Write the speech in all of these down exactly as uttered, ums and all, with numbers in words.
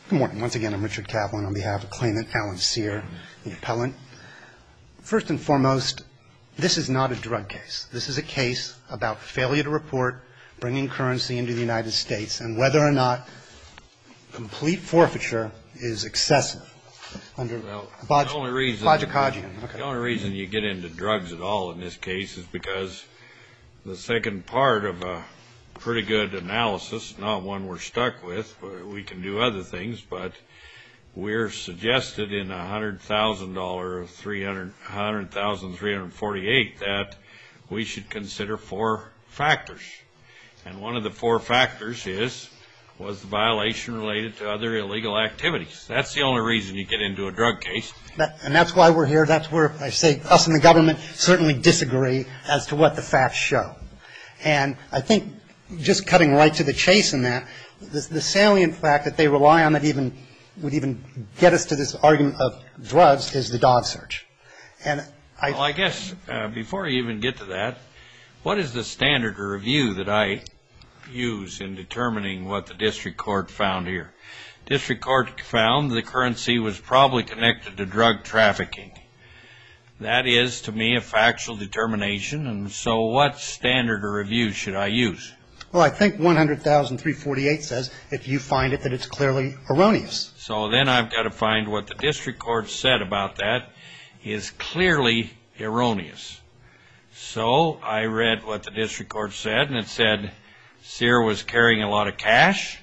Good morning. Once again, I'm Richard Kaplan on behalf of claimant Alan Sear, the appellant. First and foremost, this is not a drug case. This is a case about failure to report bringing currency into the United States and whether or not complete forfeiture is excessive under well, Baj- the only reason, Bajikajian. Okay. The only reason you get into drugs at all in this case is because the second part of a pretty good analysis, not one we're stuck with, we can do other things, but we're suggested in a one hundred thousand dollars, three hundred thousand three hundred forty-eight that we should consider four factors. And one of the four factors is, was the violation related to other illegal activities. That's the only reason you get into a drug case. That, and that's why we're here. That's where I say us and the government certainly disagree as to what the facts show. And I think just cutting right to the chase in that, the, the salient fact that they rely on that even would even get us to this argument of drugs is the dog search. And I, well, I guess uh, before you even get to that, what is the standard of review that I use in determining what the district court found here? District court found the currency was probably connected to drug trafficking. That is, to me, a factual determination. And so what standard of review should I use? Well, I think one hundred thousand three hundred forty-eight says if you find it that it's clearly erroneous. So then I've got to find what the district court said about that is clearly erroneous. So I read what the district court said, and it said Sear was carrying a lot of cash.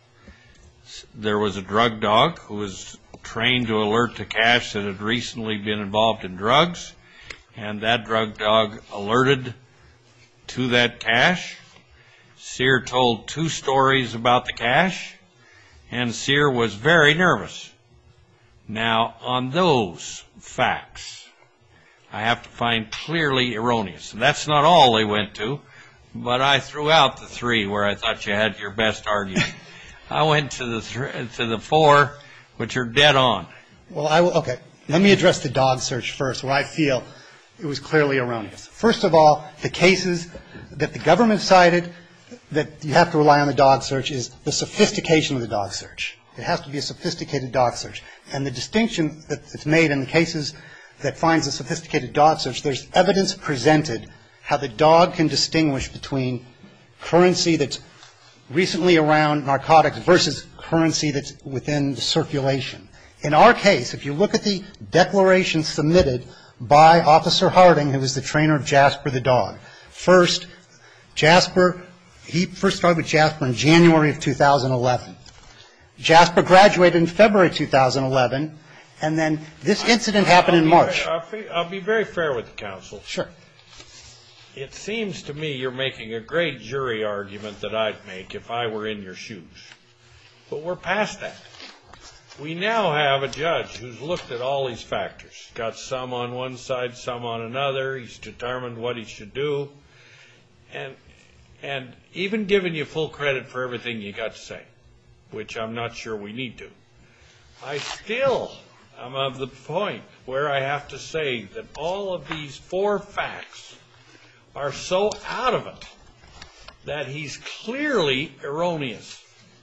There was a drug dog who was trained to alert to cash that had recently been involved in drugs, and that drug dog alerted to that cash. Sear told two stories about the cash, and Sear was very nervous. Now, on those facts, I have to find clearly erroneous. And that's not all they went to, but I threw out the three where I thought you had your best argument. I went to the th- to the four, which are dead on. Well, I will, okay. Let me address the dog search first, where I feel it was clearly erroneous. First of all, the cases that the government cited that you have to rely on the dog search is the sophistication of the dog search. It has to be a sophisticated dog search. And the distinction that's made in the cases that finds a sophisticated dog search, there's evidence presented how the dog can distinguish between currency that's recently around narcotics versus currency that's within the circulation. In our case, if you look at the declaration submitted by Officer Harding, who was the trainer of Jasper the dog, first, Jasper, he first started with Jasper in January of two thousand eleven. Jasper graduated in February two thousand eleven, and then this incident happened in March. I'll be, I'll be very fair with the counsel. Sure. It seems to me you're making a great jury argument that I'd make if I were in your shoes. But we're past that. We now have a judge who's looked at all these factors, got some on one side, some on another. He's determined what he should do. And and even given you full credit for everything you got to say, which I'm not sure we need to, I still am of the point where I have to say that all of these four facts are so out of it that he's clearly erroneous.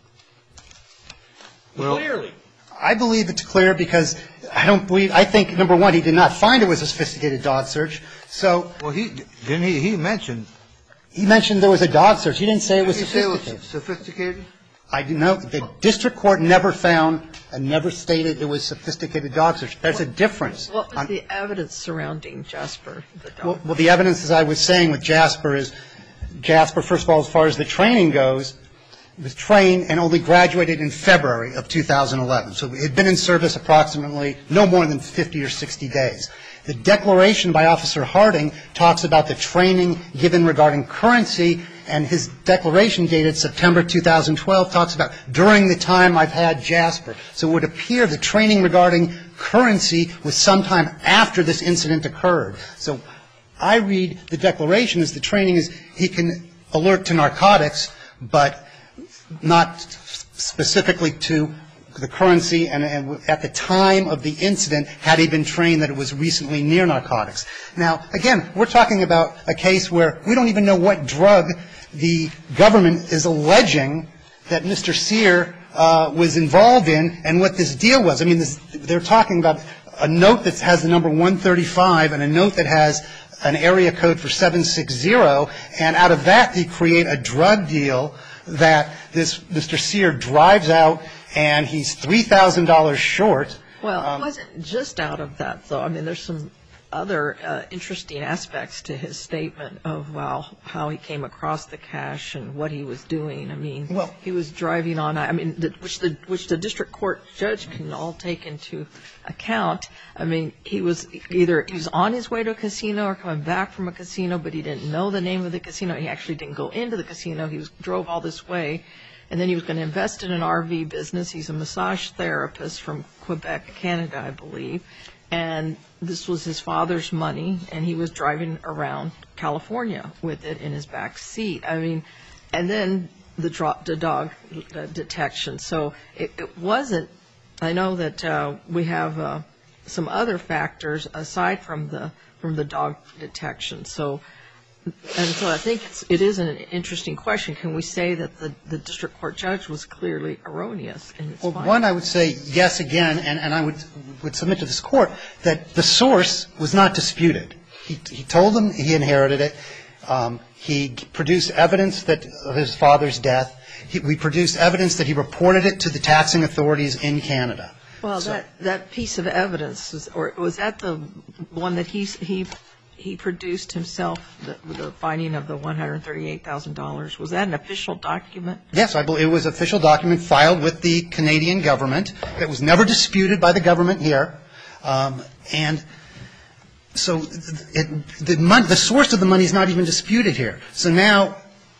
Well, clearly. I believe it's clear because I don't believe, I think, number one, he did not find it was a sophisticated dog search. So. Well, he, didn't he, he mentioned. He mentioned there was a dog search. He didn't say it was Did he say sophisticated. it was sophisticated? I do know the district court never found and never stated it was sophisticated dog search. There's a difference. What was the evidence surrounding Jasper, the dog? Well, well, the evidence, as I was saying with Jasper, is Jasper, first of all, as far as the training goes, was trained and only graduated in February of two thousand eleven. So he had been in service approximately no more than fifty or sixty days. The declaration by Officer Harding talks about the training given regarding currency, and his declaration dated September two thousand twelve talks about during the time I've had Jasper. So it would appear the training regarding currency was sometime after this incident occurred. So I read the declaration as the training is he can alert to narcotics, but not specifically to the currency, and, and at the time of the incident, had he been trained that it was recently near narcotics. Now, again, we're talking about a case where we don't even know what drug the government is alleging that Mister Sear uh, was involved in and what this deal was. I mean, this, they're talking about a note that has the number one thirty-five and a note that has an area code for seven sixty, and out of that they create a drug deal that this Mister Sear drives out, and he's three thousand dollars short. Well, Um, it wasn't just out of that, though. I mean, there's some other uh, interesting aspects to his statement of, well, how he came across the cash and what he was doing. I mean, Well- he was driving on, I mean, the, which the which the district court judge can all take into account. I mean, he was either he was on his way to a casino or coming back from a casino, but he didn't know the name of the casino. He actually didn't go into the casino. He was drove all this way. And then he was going to invest in an R V business. He's a massage therapist from Quebec, Canada, I believe. And this was his father's money, and he was driving around California with it in his back seat. I mean, and then the, dro- the dog uh, detection. So it, it wasn't, I know that uh, we have uh, some other factors aside from the from the dog detection. So And so I think it's, it is an interesting question. Can we say that the, the district court judge was clearly erroneous in its Well, finding? one, I would say yes again, and, and I would would submit to this court that the source was not disputed. He, he told them he inherited it. Um, he produced evidence that of his father's death. He, we produced evidence that he reported it to the taxing authorities in Canada. Well, So- that, that piece of evidence, was, or was that the one that he, he, he produced himself, the, the finding of the one hundred thirty-eight thousand dollars? Was that an official document? Yes, I believe it was an official document filed with the Canadian government. It was never disputed by the government here. Um, and so it, the, mon- the source of the money is not even disputed here. So now,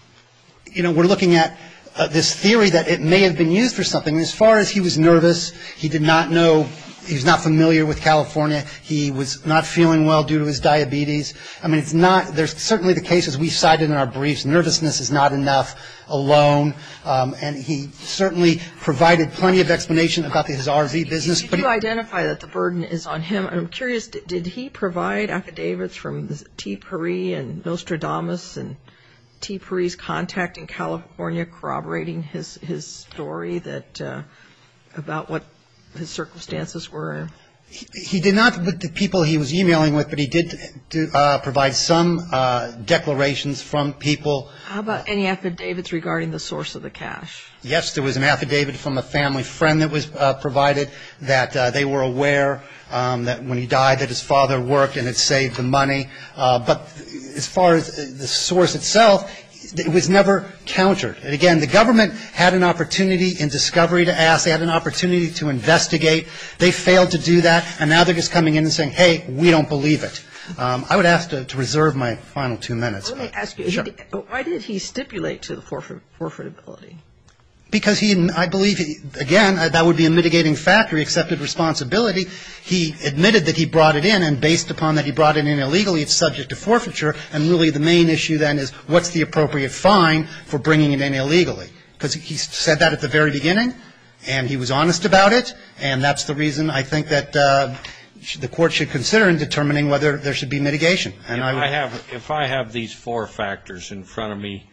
you know, we're looking at uh, this theory that it may have been used for something. And as far as he was nervous, he did not know, he was not familiar with California. He was not feeling well due to his diabetes. I mean, it's not, there's certainly the cases we cited in our briefs. Nervousness is not enough alone. Um, and he certainly provided plenty of explanation about his R V business. Did But you he, identify that the burden is on him? I'm curious, did, did he provide affidavits from T. Paris and Nostradamus and T. Paris contact in California corroborating his, his story that uh, about what his circumstances were? he did not with the people he was emailing with, but he did do, uh, provide some uh, declarations from people. How about any affidavits regarding the source of the cash? Yes, there was an affidavit from a family friend that was uh, provided that uh, they were aware um, that when he died that his father worked and had saved the money. Uh, but as far as the source itself, it was never countered. And again, the government had an opportunity in discovery to ask. They had an opportunity to investigate. They failed to do that, and now they're just coming in and saying, hey, we don't believe it. Um, I would ask to, to reserve my final two minutes. Let me ask you, Sure. he, why did he stipulate to the forfeit, forfeitability? Because he, I believe, he, again, uh, that would be a mitigating factor. He accepted responsibility. He admitted that he brought it in, and based upon that he brought it in illegally, it's subject to forfeiture. And really the main issue then is what's the appropriate fine for bringing it in illegally? Because he said that at the very beginning, and he was honest about it, and that's the reason I think that uh, the court should consider in determining whether there should be mitigation. And If I, would, I have, if I have these four factors in front of me,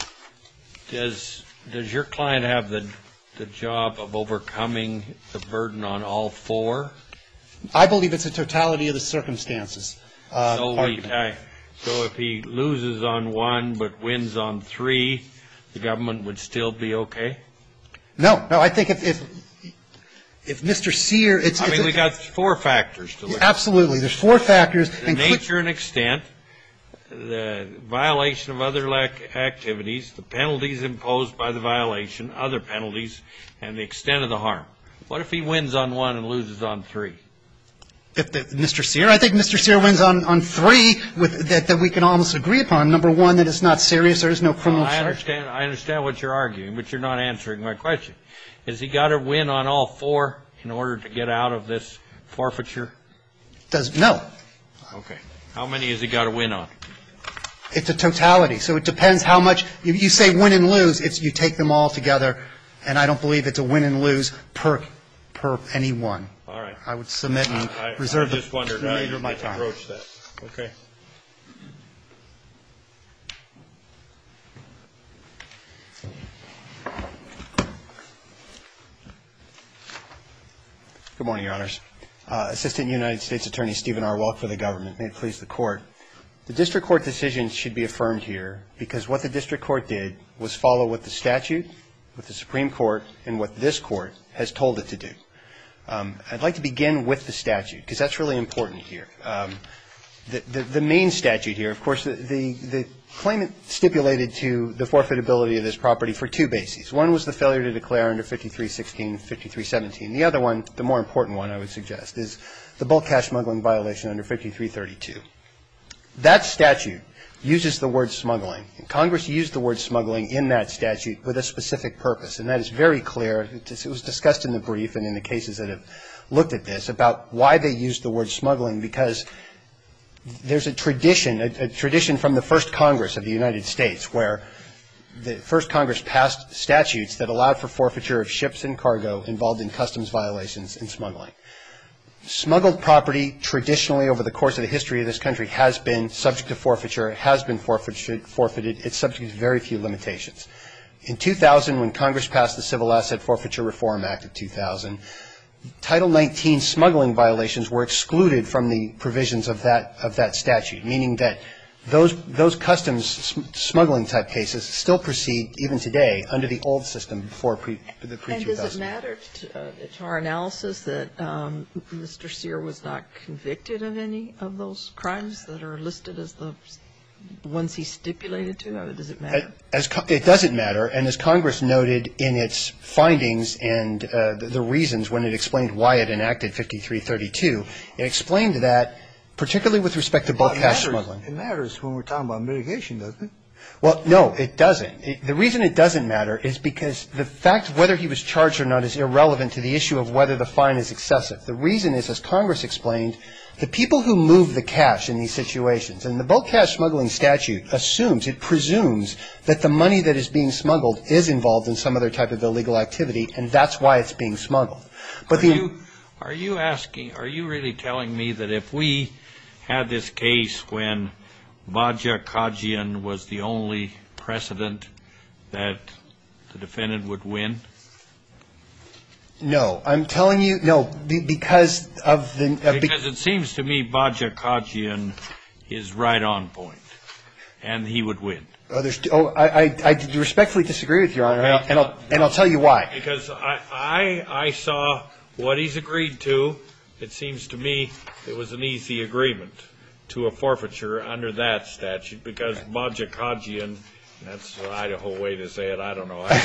does does your client have the the job of overcoming the burden on all four? I believe it's a totality of the circumstances. Uh, So we, argument. I, so if he loses on one but wins on three, the government would still be okay? No, no, I think if if, if Mister Sear, it's, I it's mean, a- we got four factors to look at. absolutely. There's four factors. The and cl- nature and extent, the violation of other lac- activities, the penalties imposed by the violation, other penalties, and the extent of the harm. What if he wins on one and loses on three? if the, Mister Sear, I think Mister Sear wins on, on three with, that, that we can almost agree upon. Number one, that it's not serious. There is no criminal I charge. understand. I understand what you're arguing, but you're not answering my question. Has he got to win on all four in order to get out of this forfeiture? Does no. Okay. How many has he got to win on? It's a totality. So it depends how much you, you say win and lose. It's you take them all together, and I don't believe it's a win and lose per per any one. All right. I would submit and I, reserve I just the wondered how remainder you of my time. approach that. Okay. Good morning, Your Honors. Uh, Assistant United States Attorney Stephen R. Welk for the government. May it please the Court. The district court decision should be affirmed here because what the district court did was follow what the statute, what the Supreme Court, and what this Court has told it to do. Um, I'd like to begin with the statute because that's really important here. Um, the, the, the main statute here, of course, the, the, the claimant stipulated to the forfeitability of this property for two bases. One was the failure to declare under fifty-three sixteen, fifty-three seventeen. The other one, the more important one I would suggest, is the bulk cash smuggling violation under fifty-three thirty-two. That statute uses the word smuggling. And Congress used the word smuggling in that statute with a specific purpose, and that is very clear. It was discussed in the brief and in the cases that have looked at this about why they used the word smuggling, because there's a tradition, a, a tradition from the first Congress of the United States where the first Congress passed statutes that allowed for forfeiture of ships and cargo involved in customs violations and smuggling. Smuggled property traditionally over the course of the history of this country has been subject to forfeiture, has been forfeited, forfeited. It's subject to very few limitations. In two thousand, when Congress passed the Civil Asset Forfeiture Reform Act of two thousand, Title nineteen smuggling violations were excluded from the provisions of that, of that statute, meaning that those, those customs sm- smuggling type cases still proceed even today under the old system before pre, the pre-two thousand. And does it matter to, uh, to our analysis that um, Mister Sear was not convicted of any of those crimes that are listed as the ones he stipulated to? Or does it matter? As, as, it doesn't matter, and as Congress noted in its findings and uh, the, the reasons when it explained why it enacted fifty-three thirty-two, it explained that particularly with respect to bulk well, cash matters, smuggling. It matters when we're talking about mitigation, doesn't it? Well, no, it doesn't. It, the reason it doesn't matter is because the fact whether he was charged or not is irrelevant to the issue of whether the fine is excessive. The reason is, as Congress explained, the people who move the cash in these situations, and the bulk cash smuggling statute assumes, it presumes that the money that is being smuggled is involved in some other type of illegal activity, and that's why it's being smuggled. But are the, you are you asking? Are you really telling me that if we had this case when Baja Kajian was the only precedent that the defendant would win? No, I'm telling you, no, be, because of the... Uh, because it seems to me Baja Kajian is right on point, and he would win. Oh, there's, oh I, I, I respectfully disagree with Your Honor, Okay. and, I'll, and, I'll, and I'll tell you why. Because I, I, I saw what he's agreed to. It seems to me it was an easy agreement to a forfeiture under that statute, because okay. Baja Kajian, that's the Idaho way to say it, I don't know,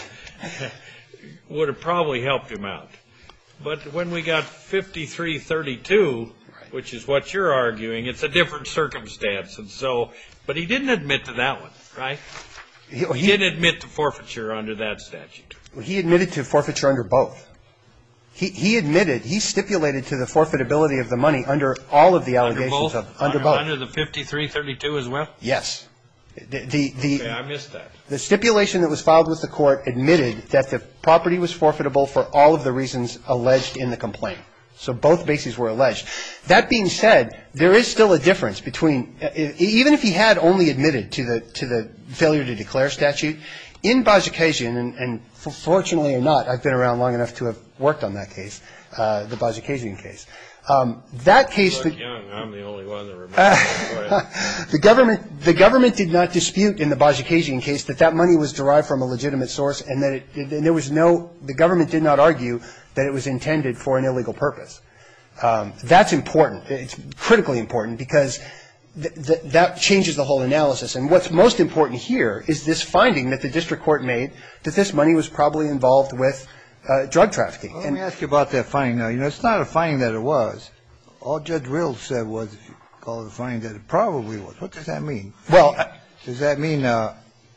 would have probably helped him out. But when we got fifty-three thirty-two, right, which is what you're arguing, it's a different circumstance. And so, but he didn't admit to that one, right? He, he, he didn't admit to forfeiture under that statute. He admitted to forfeiture under both. He, he admitted, he stipulated to the forfeitability of the money under all of the allegations under both? of under, under both. Under the fifty-three thirty-two as well? Yes. The, the, the, okay, I missed that. The stipulation that was filed with the court admitted that the property was forfeitable for all of the reasons alleged in the complaint. So both bases were alleged. That being said, there is still a difference between, uh, even if he had only admitted to the to the failure to declare statute, in Baja Kajian, and, and fortunately or not, I've been around long enough to have worked on that case, uh, the Baja Kajian case. Um, that case, you look the, young. I'm the only one that remembers. uh, the government, the government did not dispute in the Baja Kajian case that that money was derived from a legitimate source, and that it, and there was no, the government did not argue that it was intended for an illegal purpose. Um, that's important. It's critically important because th- th- that changes the whole analysis. And what's most important here is this finding that the district court made that this money was probably involved with Uh, drug trafficking. Well, let me ask you about that finding now. You know, it's not a finding that it was. All Judge Rill said was, if you call it a finding, that it probably was. What does that mean? Well, uh, does that mean uh,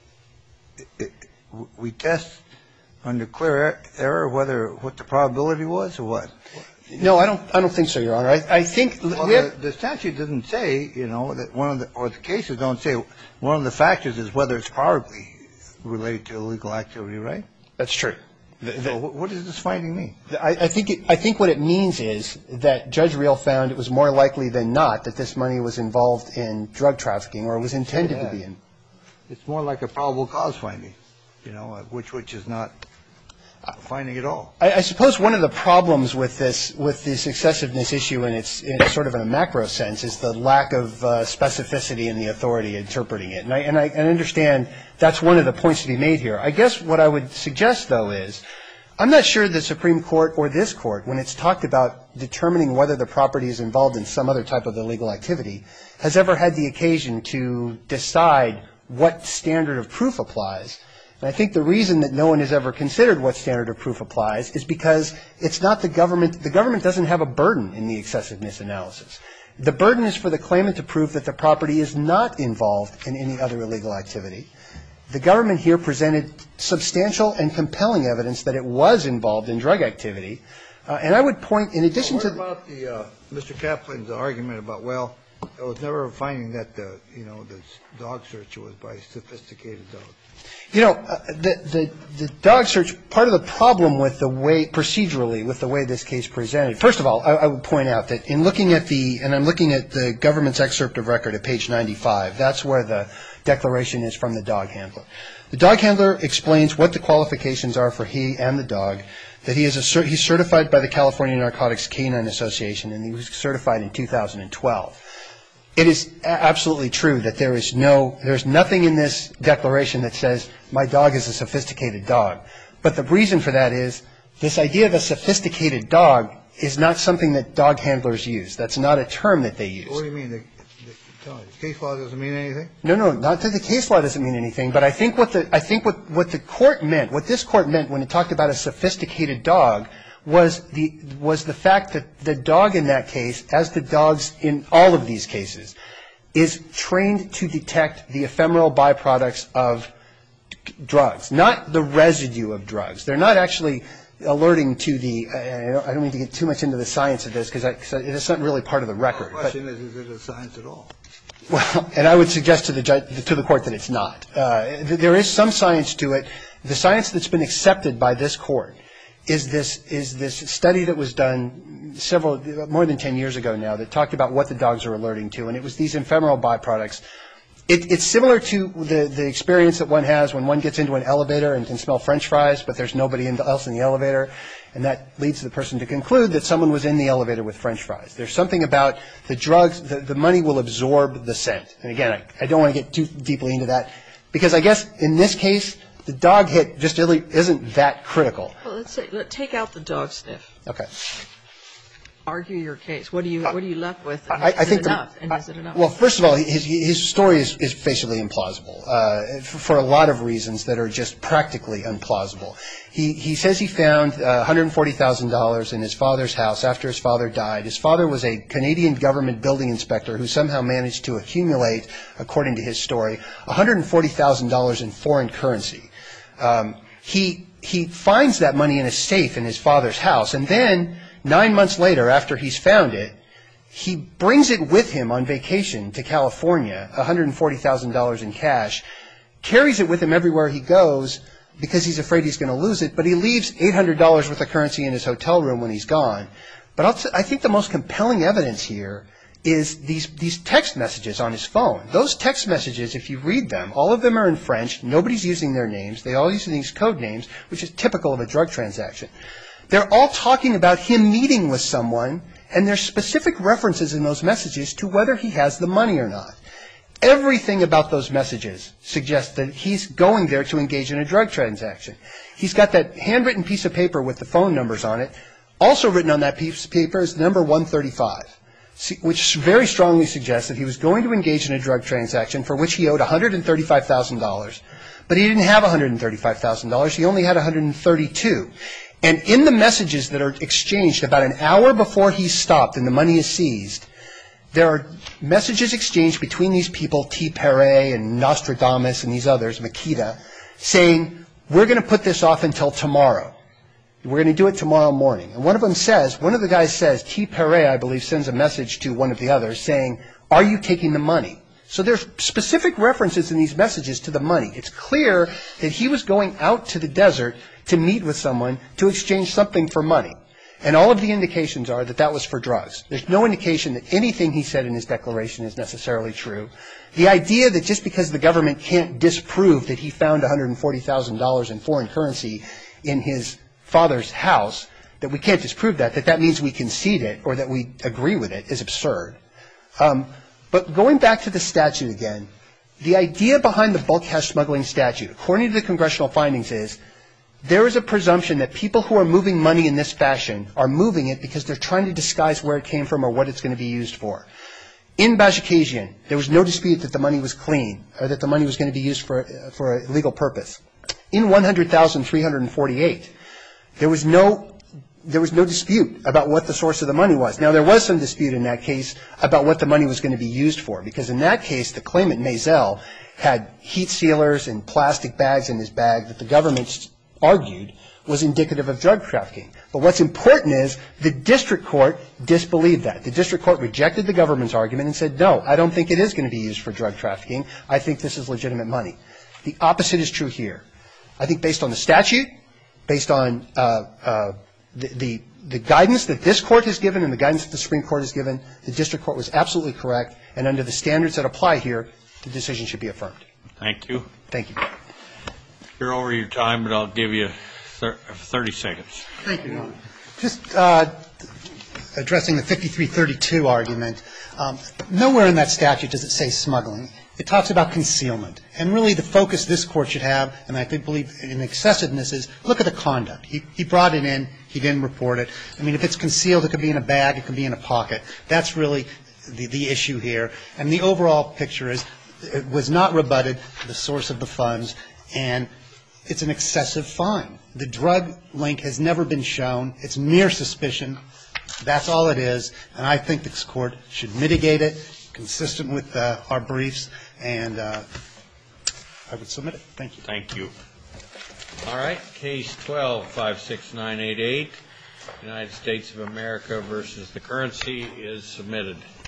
it, it, we test under clear error whether what the probability was or what? No, I don't. I don't think so, Your Honor. I, I think well, the, the statute doesn't say, you know, that one of the or the cases don't say one of the factors is whether it's probably related to illegal activity, right? That's true. The, the, so what does this finding mean? I, I think it, I think what it means is that Judge Reel found it was more likely than not that this money was involved in drug trafficking or was intended yeah. to be in. It's more like a probable cause finding, you know, which which is not. finding at all. I, I suppose one of the problems with this, with this excessiveness issue in its, in sort of in a macro sense, is the lack of uh, specificity in the authority interpreting it. And I, and I and understand that's one of the points to be made here. I guess what I would suggest, though, is I'm not sure the Supreme Court or this Court, when it's talked about determining whether the property is involved in some other type of illegal activity, has ever had the occasion to decide what standard of proof applies. And I think the reason that no one has ever considered what standard of proof applies is because it's not the government. The government doesn't have a burden in the excessiveness analysis. The burden is for the claimant to prove that the property is not involved in any other illegal activity. The government here presented substantial and compelling evidence that it was involved in drug activity. Uh, and I would point, in addition well, what to about the uh, Mister Kaplan's argument about, well, there was never a finding that the, you know, the dog search was by a sophisticated dog. You know, uh, the, the the dog search, part of the problem with the way, procedurally, with the way this case presented, first of all, I, I would point out that in looking at the, and I'm looking at the government's excerpt of record at page ninety-five, that's where the declaration is from the dog handler. The dog handler explains what the qualifications are for he and the dog, that he is a, he's certified by the California Narcotics Canine Association, and he was certified in two thousand twelve. It is absolutely true that there is no, there's nothing in this declaration that says my dog is a sophisticated dog. But the reason for that is this idea of a sophisticated dog is not something that dog handlers use. That's not a term that they use. What do you mean? The, the, the case law doesn't mean anything? No, no, not that the case law doesn't mean anything. But I think what the, I think what, what the court meant, what this court meant when it talked about a sophisticated dog was the was the fact that the dog in that case, as the dogs in all of these cases, is trained to detect the ephemeral byproducts of drugs, not the residue of drugs. They're not actually alerting to the, uh, I don't mean to get too much into the science of this because it's not really part of the record. The question is, is it a science at all? Well, and I would suggest to the judge, to the court that it's not. Uh, there is some science to it. The science that's been accepted by this court is this is this study that was done several, more than ten years ago now, that talked about what the dogs are alerting to, and it was these ephemeral byproducts. It, it's similar to the, the experience that one has when one gets into an elevator and can smell French fries, but there's nobody else in the elevator, and that leads the person to conclude that someone was in the elevator with French fries. There's something about the drugs, the, the money will absorb the scent. And again, I, I don't want to get too deeply into that, because I guess in this case, the dog hit just really isn't that critical. Well, let's say, let take out the dog sniff. Okay. Argue your case. What do you what are you left with? And I, is I think it the, enough? And is it enough? Well, first of all, his his story is, is facially implausible uh, for, for a lot of reasons that are just practically implausible. He he says he found uh, one hundred forty thousand dollars in his father's house after his father died. His father was a Canadian government building inspector who somehow managed to accumulate, according to his story, one hundred forty thousand dollars in foreign currency. Um, he he finds that money in a safe in his father's house, and then nine months later, after he's found it, he brings it with him on vacation to California, one hundred forty thousand dollars in cash, carries it with him everywhere he goes because he's afraid he's going to lose it, but he leaves eight hundred dollars worth of currency in his hotel room when he's gone. But I'll t- I think the most compelling evidence here is these these text messages on his phone. Those text messages, if you read them, all of them are in French. Nobody's using their names. They all use these code names, which is typical of a drug transaction. They're all talking about him meeting with someone, and there's specific references in those messages to whether he has the money or not. Everything about those messages suggests that he's going there to engage in a drug transaction. He's got that handwritten piece of paper with the phone numbers on it. Also written on that piece of paper is number one thirty-five, which very strongly suggests that he was going to engage in a drug transaction for which he owed one hundred thirty-five thousand dollars. But he didn't have one hundred thirty-five thousand dollars. He only had one hundred thirty-two thousand dollars. And in the messages that are exchanged about an hour before he's stopped and the money is seized, there are messages exchanged between these people, T. Perret and Nostradamus and these others, Makita, saying, we're going to put this off until tomorrow. We're going to do it tomorrow morning. And one of them says, one of the guys says, T. Perret, I believe, sends a message to one of the others saying, are you taking the money? So there's specific references in these messages to the money. It's clear that he was going out to the desert to meet with someone to exchange something for money. And all of the indications are that that was for drugs. There's no indication that anything he said in his declaration is necessarily true. The idea that just because the government can't disprove that he found one hundred forty thousand dollars in foreign currency in his father's house, that we can't disprove that, that that means we concede it or that we agree with it is absurd. Um, but going back to the statute again, the idea behind the bulk cash smuggling statute, according to the congressional findings, is there is a presumption that people who are moving money in this fashion are moving it because they're trying to disguise where it came from or what it's going to be used for. In Bajikasian, there was no dispute that the money was clean or that the money was going to be used for, for a legal purpose. In one hundred thousand three hundred forty-eight, there was no there was no dispute about what the source of the money was. Now, there was some dispute in that case about what the money was going to be used for, because in that case, the claimant, Maisel, had heat sealers and plastic bags in his bag that the government argued was indicative of drug trafficking. But what's important is the district court disbelieved that. The district court rejected the government's argument and said, no, I don't think it is going to be used for drug trafficking. I think this is legitimate money. The opposite is true here. I think based on the statute, based on uh, uh, the, the, the guidance that this court has given and the guidance that the Supreme Court has given, the district court was absolutely correct, and under the standards that apply here, the decision should be affirmed. Thank you. Thank you. You're over your time, but I'll give you thirty seconds. Thank you, Your Honor. Just uh, addressing the fifty-three thirty-two argument, um, nowhere in that statute does it say smuggling. It talks about concealment. And really the focus this Court should have, and I think believe in excessiveness, is look at the conduct. He, he brought it in. He didn't report it. I mean, if it's concealed, it could be in a bag. It could be in a pocket. That's really the, the issue here. And the overall picture is it was not rebutted, the source of the funds, and it's an excessive fine. The drug link has never been shown. It's mere suspicion. That's all it is. And I think this Court should mitigate it, consistent with uh, our briefs, and uh, I would submit it. Thank you. Thank you. All right. Case twelve five six nine eight eight, United States of America versus the currency, is submitted.